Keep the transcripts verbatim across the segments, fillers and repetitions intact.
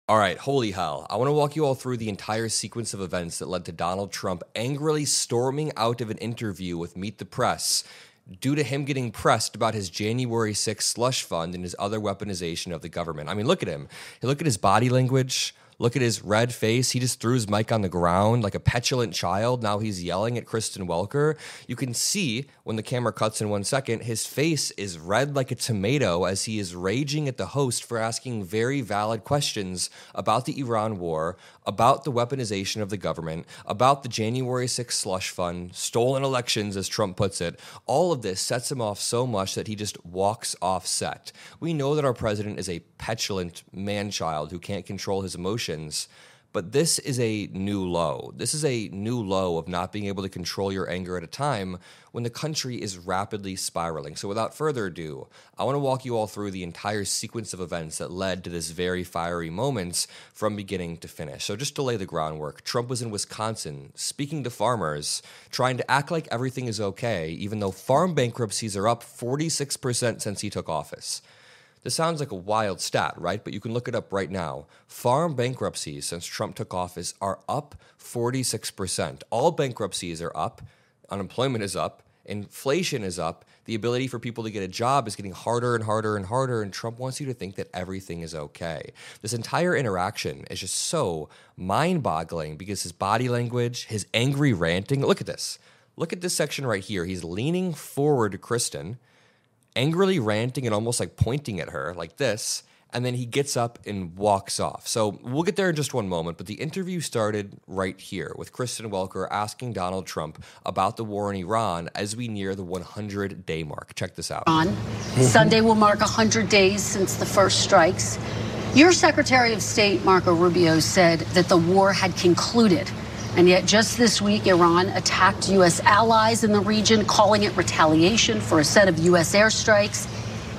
All right, holy hell. I want to walk you all through the entire sequence of events that led to Donald Trump angrily storming out of an interview with Meet the Press due to him getting pressed about his January sixth slush fund and his other weaponization of the government. I mean, look at him. Look at his body language. Look at his red face. He just threw his mic on the ground like a petulant child. Now he's yelling at Kristen Welker. You can see when the camera cuts in one second, his face is red like a tomato as he is raging at the host for asking very valid questions about the Iran war, about the weaponization of the government, about the January sixth slush fund, stolen elections, as Trump puts it. All of this sets him off so much that he just walks off set. We know that our president is a petulant man-child who can't control his emotions. But this is a new low. This is a new low of not being able to control your anger at a time when the country is rapidly spiraling. So without further ado, I want to walk you all through the entire sequence of events that led to this very fiery moments from beginning to finish. So just to lay the groundwork, Trump was in Wisconsin speaking to farmers, trying to act like everything is okay, even though farm bankruptcies are up forty-six percent since he took office. This sounds like a wild stat, right? But you can look it up right now. Farm bankruptcies since Trump took office are up forty-six percent. All bankruptcies are up. Unemployment is up. Inflation is up. The ability for people to get a job is getting harder and harder and harder, and Trump wants you to think that everything is okay. This entire interaction is just so mind-boggling because his body language, his angry ranting. Look at this. Look at this section right here. He's leaning forward to Kristen, angrily ranting and almost like pointing at her like this, and then he gets up and walks off. So we'll get there in just one moment, but the interview started right here with Kristen Welker asking Donald Trump about the war in Iran as we near the one hundred day mark. Check this out. On Sunday will mark one hundred days since the first strikes. Your Secretary of State, Marco Rubio, said that the war had concluded. And yet just this week, Iran attacked U S allies in the region, calling it retaliation for a set of U S airstrikes.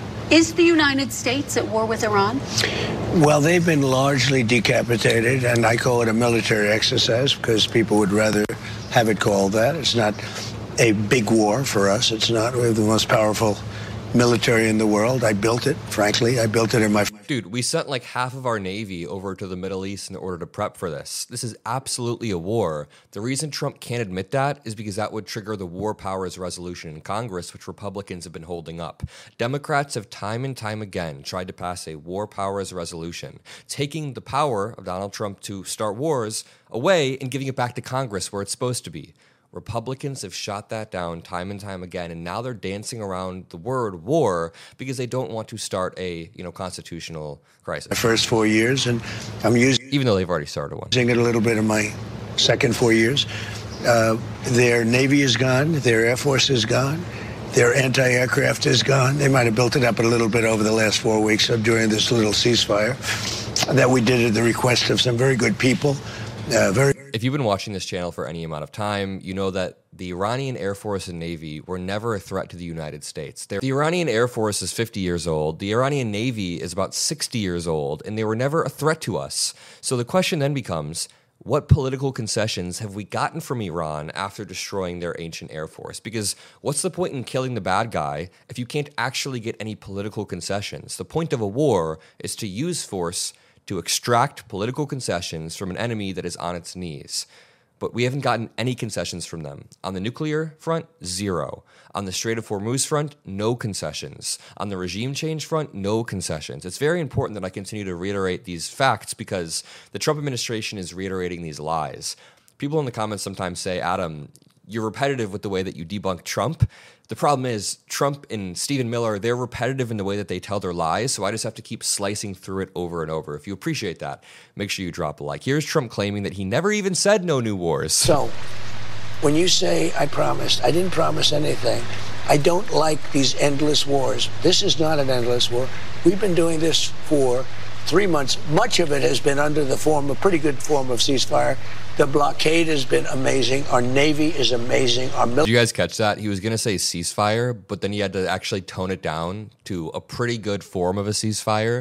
Is the United States at war with Iran? Well, they've been largely decapitated, and I call it a military exercise because people would rather have it called that. It's not a big war for us. It's not. We have the most powerful military in the world. I built it, frankly. I built it in my... Dude, we sent like half of our Navy over to the Middle East in order to prep for this. This is absolutely a war. The reason Trump can't admit that is because that would trigger the war powers resolution in Congress, which Republicans have been holding up. Democrats have time and time again tried to pass a war powers resolution, taking the power of Donald Trump to start wars away and giving it back to Congress where it's supposed to be. Republicans have shot that down time and time again, and now they're dancing around the word war because they don't want to start a, you know, constitutional crisis. The first four years, and I'm using... Even though they've already started one. Using it a little bit in my second four years. Uh, their Navy is gone. Their Air Force is gone. Their anti-aircraft is gone. They might have built it up a little bit over the last four weeks during this little ceasefire that we did at the request of some very good people. Uh, very. If you've been watching this channel for any amount of time, you know that the Iranian Air Force and Navy were never a threat to the United States. They're, the Iranian Air Force is fifty years old. The Iranian Navy is about sixty years old, and they were never a threat to us. So the question then becomes, what political concessions have we gotten from Iran after destroying their ancient Air Force? Because what's the point in killing the bad guy if you can't actually get any political concessions? The point of a war is to use force to extract political concessions from an enemy that is on its knees. But we haven't gotten any concessions from them. On the nuclear front, zero. On the Strait of Hormuz front, no concessions. On the regime change front, no concessions. It's very important that I continue to reiterate these facts because the Trump administration is reiterating these lies. People in the comments sometimes say, Adam, you're repetitive with the way that you debunk Trump. The problem is Trump and Stephen Miller, they're repetitive in the way that they tell their lies, so I just have to keep slicing through it over and over. If you appreciate that, make sure you drop a like. Here's Trump claiming that he never even said no new wars. So, when you say I promised, I didn't promise anything. I don't like these endless wars. This is not an endless war. We've been doing this for three months. Much of it has been under the form, a pretty good form of ceasefire. The blockade has been amazing. Our Navy is amazing. Our mil- Did you guys catch that? He was going to say ceasefire, but then he had to actually tone it down to a pretty good form of a ceasefire.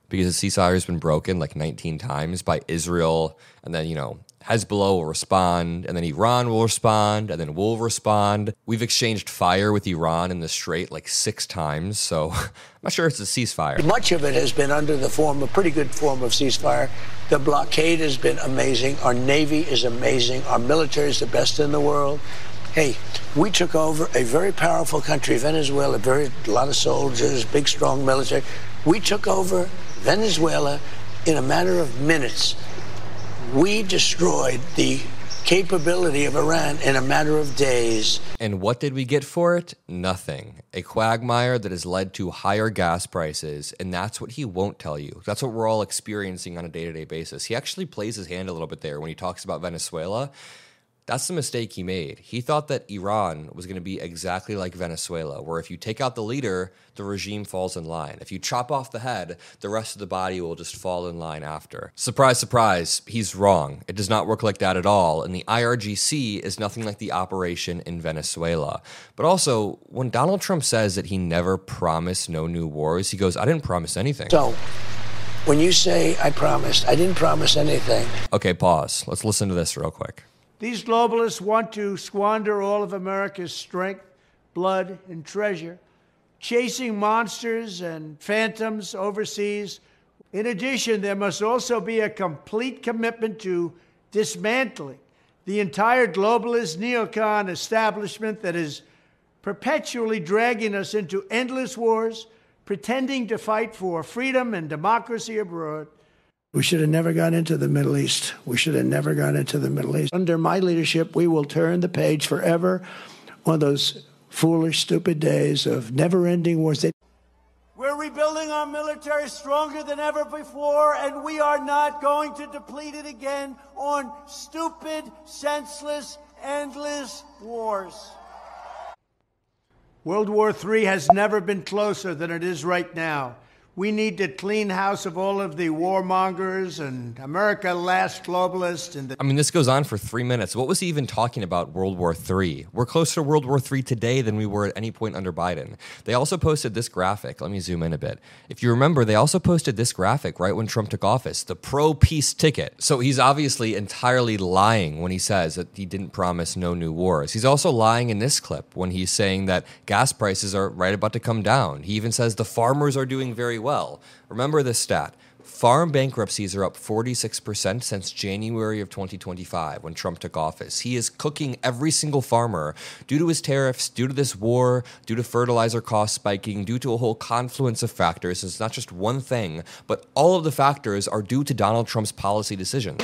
because the ceasefire has been broken like nineteen times by Israel, and then, you know, Hezbollah will respond, and then Iran will respond, and then we'll respond. We've exchanged fire with Iran in the Strait like six times, so I'm not sure it's a ceasefire. Much of it has been under the form, a pretty good form of ceasefire. The blockade has been amazing. Our Navy is amazing. Our military is the best in the world. Hey, we took over a very powerful country, Venezuela, very a lot of soldiers, big, strong military. We took over Venezuela in a matter of minutes. We destroyed the capability of Iran in a matter of days. And what did we get for it? Nothing. A quagmire that has led to higher gas prices, and that's what he won't tell you. That's what we're all experiencing on a day-to-day basis. He actually plays his hand a little bit there when he talks about Venezuela. That's the mistake he made. He thought that Iran was going to be exactly like Venezuela, where if you take out the leader, the regime falls in line. If you chop off the head, the rest of the body will just fall in line after. Surprise, surprise, he's wrong. It does not work like that at all, and the I R G C is nothing like the operation in Venezuela. But also, when Donald Trump says that he never promised no new wars, he goes, I didn't promise anything. So, when you say, I promised, I didn't promise anything. Okay, pause. Let's listen to this real quick. These globalists want to squander all of America's strength, blood, and treasure, chasing monsters and phantoms overseas. In addition, there must also be a complete commitment to dismantling the entire globalist neocon establishment that is perpetually dragging us into endless wars, pretending to fight for freedom and democracy abroad. We should have never gone into the Middle East. We should have never gone into the Middle East. Under my leadership, we will turn the page forever on those foolish, stupid days of never-ending wars. We're rebuilding our military stronger than ever before, and we are not going to deplete it again on stupid, senseless, endless wars. World War Three has never been closer than it is right now. We need to clean house of all of the warmongers and America last globalists. And the- I mean, this goes on for three minutes. What was he even talking about World War Three? We're closer to World War Three today than we were at any point under Biden. They also posted this graphic. Let me zoom in a bit. If you remember, they also posted this graphic right when Trump took office, the pro-peace ticket. So he's obviously entirely lying when he says that he didn't promise no new wars. He's also lying in this clip when he's saying that gas prices are right about to come down. He even says the farmers are doing very well. well. Remember this stat. Farm bankruptcies are up forty-six percent since January of twenty twenty-five when Trump took office. He is cooking every single farmer due to his tariffs, due to this war, due to fertilizer costs spiking, due to a whole confluence of factors. It's not just one thing, but all of the factors are due to Donald Trump's policy decisions.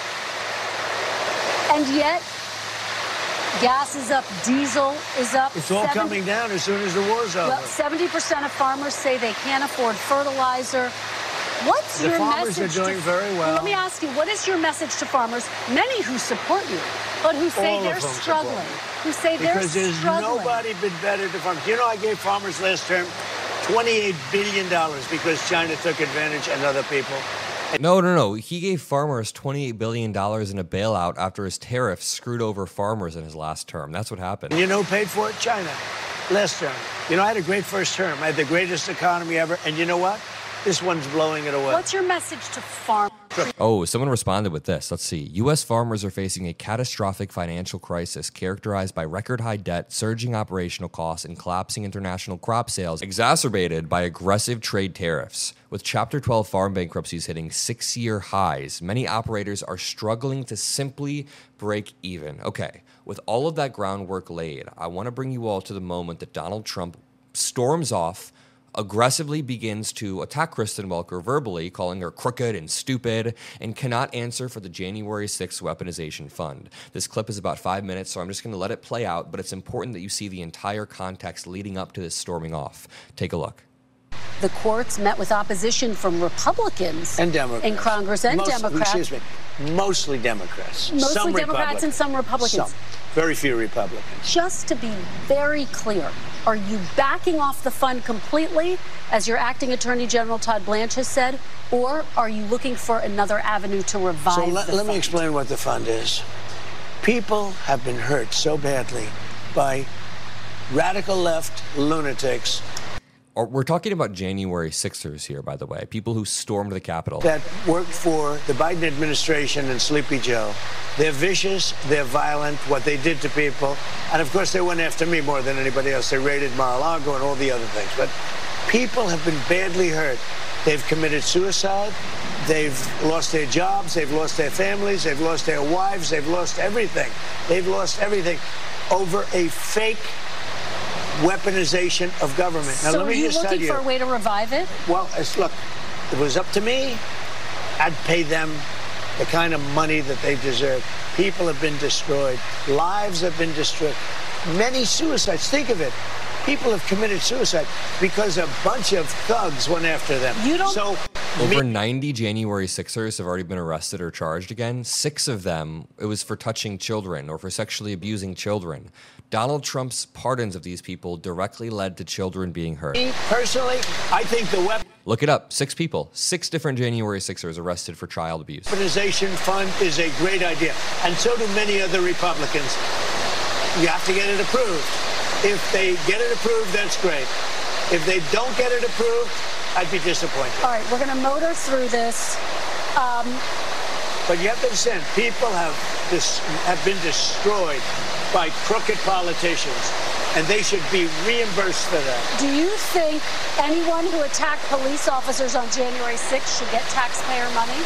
And yet, gas is up, diesel is up. It's all seventy coming down as soon as the war's over. Well, seventy percent of farmers say they can't afford fertilizer. What's the your farmers message? are doing to, very well. Let me ask you, what is your message to farmers, many who support you, but who say All they're struggling, who say because they're there's struggling? nobody been better to farmers. You know, I gave farmers last term twenty-eight billion dollars because China took advantage and other people. No, no, no. He gave farmers twenty-eight billion dollars in a bailout after his tariffs screwed over farmers in his last term. That's what happened. You know who paid for it? China. Last term. You know, I had a great first term. I had the greatest economy ever. And you know what? This one's blowing it away. What's your message to farmers? Oh, someone responded with this. Let's see. U S farmers are facing a catastrophic financial crisis characterized by record high debt, surging operational costs, and collapsing international crop sales, exacerbated by aggressive trade tariffs. With Chapter twelve farm bankruptcies hitting six-year highs, many operators are struggling to simply break even. Okay, with all of that groundwork laid, I want to bring you all to the moment that Donald Trump storms off, aggressively begins to attack Kristen Welker verbally, calling her crooked and stupid, and cannot answer for the January sixth weaponization fund. This clip is about five minutes, so I'm just going to let it play out, but it's important that you see the entire context leading up to this storming off. Take a look. The courts met with opposition from Republicans and Democrats in Congress and Most, Democrats. Excuse me, mostly Democrats. Mostly some Democrats and some Republicans. Some. Very few Republicans. Just to be very clear, are you backing off the fund completely, as your acting Attorney General Todd Blanche has said, or are you looking for another avenue to revive so the let, fund? let me explain what the fund is. People have been hurt so badly by radical left lunatics. Or we're talking about January sixers here, by the way, people who stormed the Capitol. That worked for the Biden administration and Sleepy Joe. They're vicious, they're violent, what they did to people. And of course, they went after me more than anybody else. They raided Mar-a-Lago and all the other things. But people have been badly hurt. They've committed suicide. They've lost their jobs. They've lost their families. They've lost their wives. They've lost everything. They've lost everything over a fake weaponization of government. Now, so let me are you just tell looking you, for a way to revive it? Well, it's, look, if it was up to me, I'd pay them the kind of money that they deserve. People have been destroyed. Lives have been destroyed. Many suicides. Think of it. People have committed suicide because a bunch of thugs went after them. You don't... So, Over ninety January sixers have already been arrested or charged again. Six of them, it was for touching children or for sexually abusing children. Donald Trump's pardons of these people directly led to children being hurt. Me, personally, I think the weapon... Look it up. Six people. Six different January sixers arrested for child abuse. Weaponization fund is a great idea. And so do many other Republicans. You have to get it approved. If they get it approved, that's great. If they don't get it approved, I'd be disappointed. All right, we're going to motor through this. Um, but you have to understand, people have dis- have been destroyed by crooked politicians, and they should be reimbursed for that. Do you think anyone who attacked police officers on January sixth should get taxpayer money?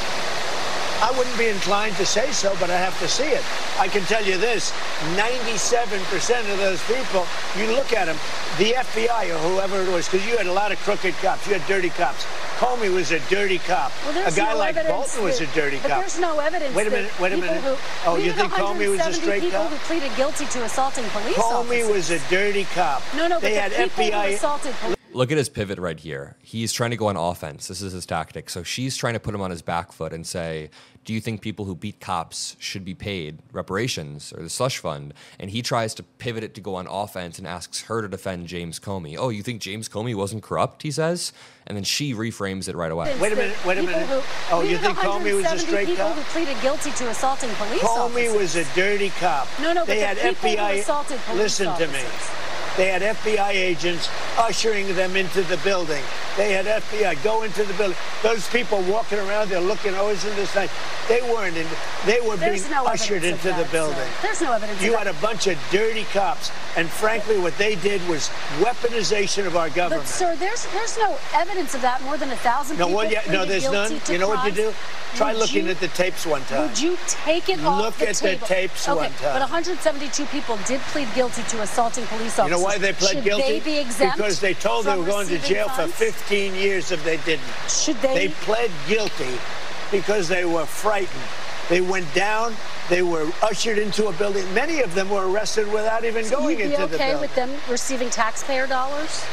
I wouldn't be inclined to say so, but I have to see it. I can tell you this, ninety-seven percent of those people, you look at them, the F B I or whoever it was, because you had a lot of crooked cops, you had dirty cops. Comey was a dirty cop. Well, a guy no like evidence Bolton was a dirty but cop. There's no evidence. Wait a minute, wait a minute. Who, oh, you think Comey was a straight people cop? who pleaded guilty to assaulting police Comey officers. was a dirty cop. No, no, they but had the people F B I. who assaulted police. Look at his pivot right here. He's trying to go on offense. This is his tactic. So she's trying to put him on his back foot and say, do you think people who beat cops should be paid reparations or the slush fund? And he tries to pivot it to go on offense and asks her to defend James Comey. Oh, you think James Comey wasn't corrupt, he says? And then she reframes it right away. Wait a minute, wait a minute. Who, oh, you think Comey was a straight people cop? Who pleaded guilty to assaulting police Comey officers. was a dirty cop. No, no, they but had the people F B I. Who assaulted police Listen officers. to me. They had F B I agents ushering them into the building. They had F B I go into the building. Those people walking around, they're looking, oh, isn't this nice? They weren't in, they were There's being no ushered into that, the building. Sir. There's no evidence You of had that. a bunch of dirty cops, and frankly, what they did was weaponization of our government. But, sir, there's there's no evidence of that. More than a thousand no, people well, yeah, no, pleaded there's guilty none. to You know what you crimes. do? Try Would looking you, at the tapes one time. Would you take it off Look the at table? the tapes okay, one time. but one hundred seventy-two people did plead guilty to assaulting police officers. You know why they pled Should guilty? they be exempt Because they told they from were going to receiving jail funds? for fifteen years if they didn't. Should they? They pled guilty because they were frightened. They went down. They were ushered into a building. Many of them were arrested without even so going you'd be into okay the building. with them receiving taxpayer dollars?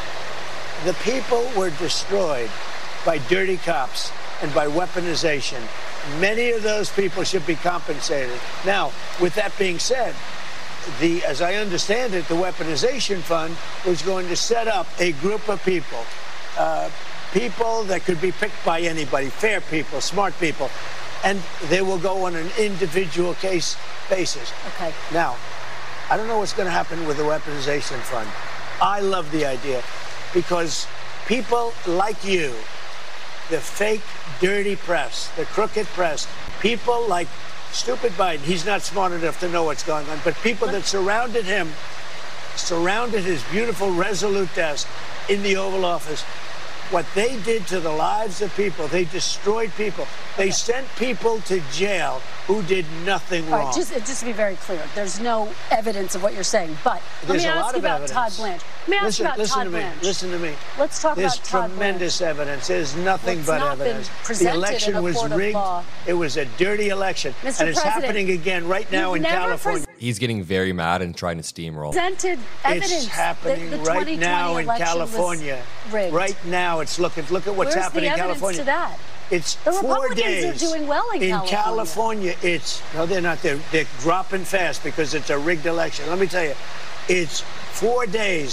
The people were destroyed by dirty cops and by weaponization. Many of those people should be compensated. Now, with that being said, the, as I understand it, the weaponization fund was going to set up a group of people, uh, people that could be picked by anybody, fair people, smart people, and they will go on an individual case basis. Okay. Now, I don't know what's going to happen with the weaponization fund. I love the idea because people like you, the fake, dirty press, the crooked press, people like stupid Biden, he's not smart enough to know what's going on, but people that surrounded him, surrounded his beautiful, resolute desk in the Oval Office, what they did to the lives of people, they destroyed people. They Okay. sent people to jail who did nothing All wrong. right, just, just to be very clear, there's no evidence of what you're saying. But There's let me a ask lot you of about evidence. Todd Blanche. Let me ask listen, you about listen Todd to me. Blanche. Listen to me. Let's talk There's about Todd tremendous Blanche. evidence. There's nothing Well, but it's not been evidence. presented The election in a was court of rigged. law. It was a dirty election. Mister And it's President, happening again right now you've in never California. He's getting very mad and trying to steamroll. Presented evidence It's happening that the right twenty twenty now in election California. was rigged. Right now, it's looking. Look at what's Where's happening the in evidence California. to that? It's The four Republicans are days. doing well in California. California, it's no, they're not. They're they're dropping fast because it's a rigged election. Let me tell you, it's four days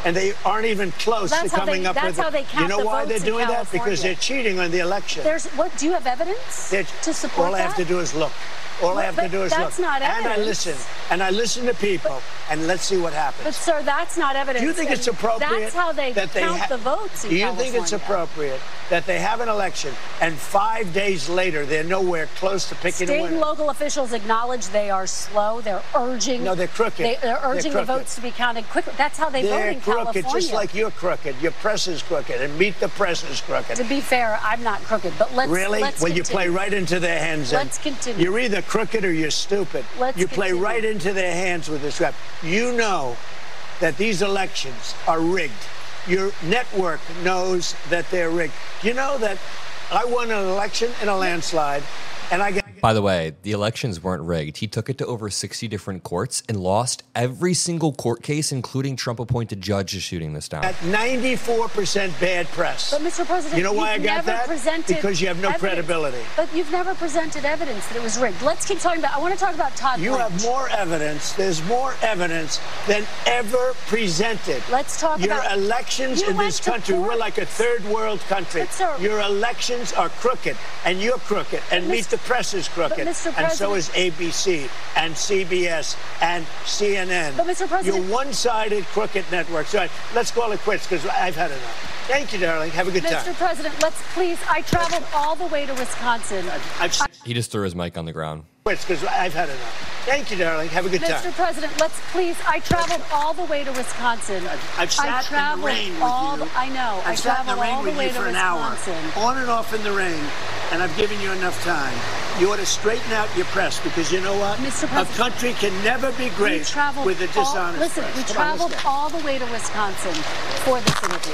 and they aren't even close That's to how coming they- up that's with how it. they count You know the why they're votes in doing that? Because California. they're cheating on the election. There's what? Do you have evidence They're- to support all I have that? to do is look. All I have But to do is that's look. not and I evidence. listen. And I listen to people. And let's see what happens. But sir, that's not evidence. Do you think and it's appropriate That's how they that they count ha- the votes in Do you California. think it's appropriate that they have an election and five days later they're nowhere close to picking a State winner? and local officials acknowledge they are slow. They're urging. No, they're crooked. They, they're urging They're the crooked. votes to be counted quickly. That's how they They're vote in crooked, California. just like you're crooked. Your press is crooked, and Meet the Press is crooked. To be fair, I'm not crooked, but let's Really? Let's well, you play continue. right into their hands. and Let's continue. You're either crooked or you're stupid. Let's you play continue. right into their hands with this rap. You know that these elections are rigged. Your network knows that they're rigged. You know that I won an election in a landslide, and I got. By the way, the elections weren't rigged. He took it to over sixty different courts and lost every single court case, including Trump-appointed judges shooting this down. At ninety-four percent bad press. But Mister President, you know why I you've got never that? presented Because you have no evidence. credibility. But you've never presented evidence that it was rigged. Let's keep talking about. I want to talk about Todd You Blanche. have more evidence. There's more evidence than ever presented. Let's talk Your about- elections You in went this to country, we're court. like a third world country. But, sir- Your elections are crooked, and you're crooked, and Meet Mister the Press is crooked, Mister and so President- is A B C, and C B S, and C N N. But, Mister President- You're one-sided crooked networks. All right, let's call it quits, because I've had enough. Thank you, darling. Have a good Mister time. President, let's please. I traveled all the way to Wisconsin. I've He just threw his mic on the ground. quits, because I've had enough. Thank you, darling. Have a good Mister time. President, let's please. I traveled all the way to Wisconsin. I've sat I in the traveled rain with all you. the, I know. I I've sat in traveled the rain all the with way you to for an Wisconsin. hour, on and off in the rain, and I've given you enough time. You ought to straighten out your press, because you know what? Mister A President, country can never be We great traveled with a all, dishonest listen, press. we Come on, let's traveled go. all the way to Wisconsin for this interview.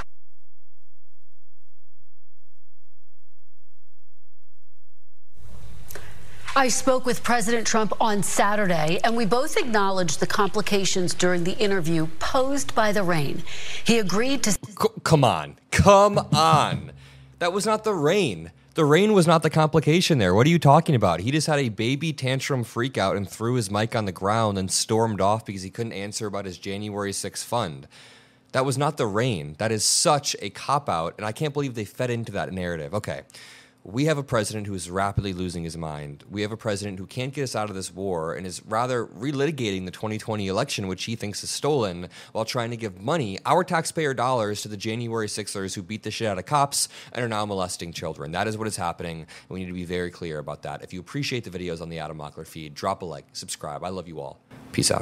I spoke with President Trump on Saturday, and we both acknowledged the complications during the interview posed by the rain. He agreed to... C- come on. Come on. That was not the rain. The rain was not the complication there. What are you talking about? He just had a baby tantrum freak out and threw his mic on the ground and stormed off because he couldn't answer about his January sixth fund. That was not the rain. That is such a cop-out, and I can't believe they fed into that narrative. Okay. We have a president who is rapidly losing his mind. We have a president who can't get us out of this war and is rather relitigating the twenty twenty election, which he thinks is stolen, while trying to give money, our taxpayer dollars, to the January sixers who beat the shit out of cops and are now molesting children. That is what is happening, and we need to be very clear about that. If you appreciate the videos on the Adam Mockler feed, drop a like, subscribe. I love you all. Peace out.